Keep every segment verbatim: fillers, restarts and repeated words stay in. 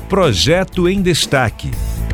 Projeto em Destaque.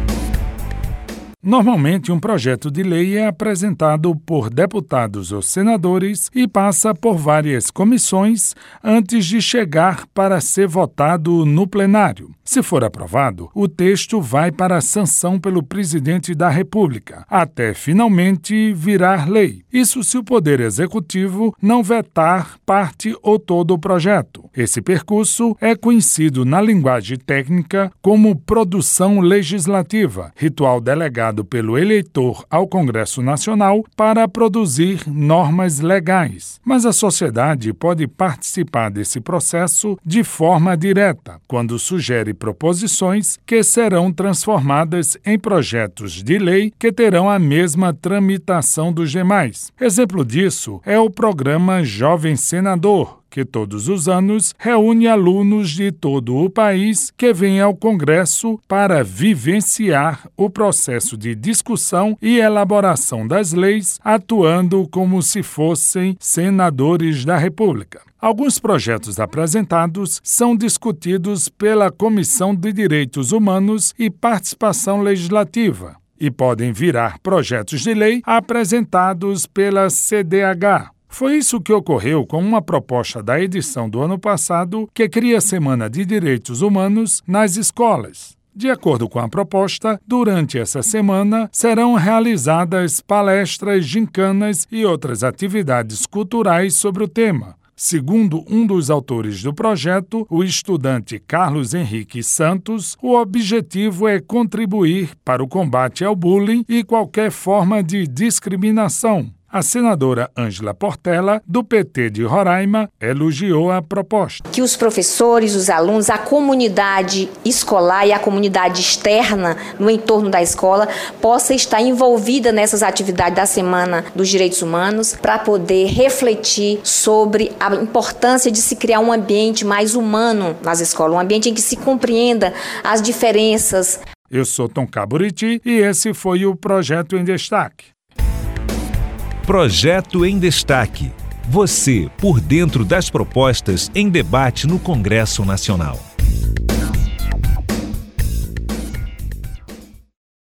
Normalmente, um projeto de lei é apresentado por deputados ou senadores e passa por várias comissões antes de chegar para ser votado no plenário. Se for aprovado, o texto vai para a sanção pelo presidente da República, até finalmente virar lei. Isso se o Poder Executivo não vetar parte ou todo o projeto. Esse percurso é conhecido na linguagem técnica como produção legislativa, ritual delegado pelo eleitor ao Congresso Nacional para produzir normas legais. Mas a sociedade pode participar desse processo de forma direta, quando sugere proposições que serão transformadas em projetos de lei que terão a mesma tramitação dos demais. Exemplo disso é o programa Jovem Senador, que todos os anos reúne alunos de todo o país que vêm ao Congresso para vivenciar o processo de discussão e elaboração das leis, atuando como se fossem senadores da República. Alguns projetos apresentados são discutidos pela Comissão de Direitos Humanos e Participação Legislativa e podem virar projetos de lei apresentados pela C D H. Foi isso que ocorreu com uma proposta da edição do ano passado que cria a Semana de Direitos Humanos nas escolas. De acordo com a proposta, durante essa semana serão realizadas palestras, gincanas e outras atividades culturais sobre o tema. Segundo um dos autores do projeto, o estudante Carlos Henrique Santos, o objetivo é contribuir para o combate ao bullying e qualquer forma de discriminação. A senadora Ângela Portela, do P T de Roraima, elogiou a proposta. Que os professores, os alunos, a comunidade escolar e a comunidade externa no entorno da escola possa estar envolvida nessas atividades da Semana dos Direitos Humanos para poder refletir sobre a importância de se criar um ambiente mais humano nas escolas, um ambiente em que se compreenda as diferenças. Eu sou Tom Caburiti e esse foi o Projeto em Destaque. Projeto em Destaque. Você por dentro das propostas em debate no Congresso Nacional.